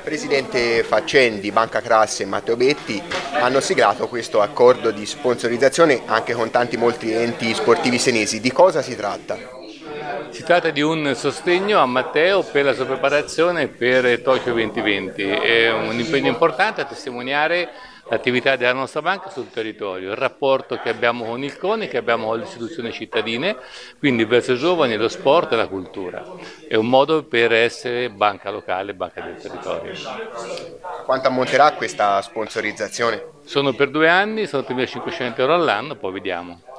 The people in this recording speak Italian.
Presidente Faccendi, Banca Crass e Matteo Betti hanno siglato questo accordo di sponsorizzazione anche con molti enti sportivi senesi. Di cosa si tratta? Si tratta di un sostegno a Matteo per la sua preparazione per Tokyo 2020, è un impegno importante a testimoniare l'attività della nostra banca sul territorio, il rapporto che abbiamo con il CONI, che abbiamo con le istituzioni cittadine, quindi verso i giovani, lo sport e la cultura. È un modo per essere banca locale, banca del territorio. Quanto ammonterà questa sponsorizzazione? Sono per 2 anni, sono 3.500 euro all'anno, poi vediamo.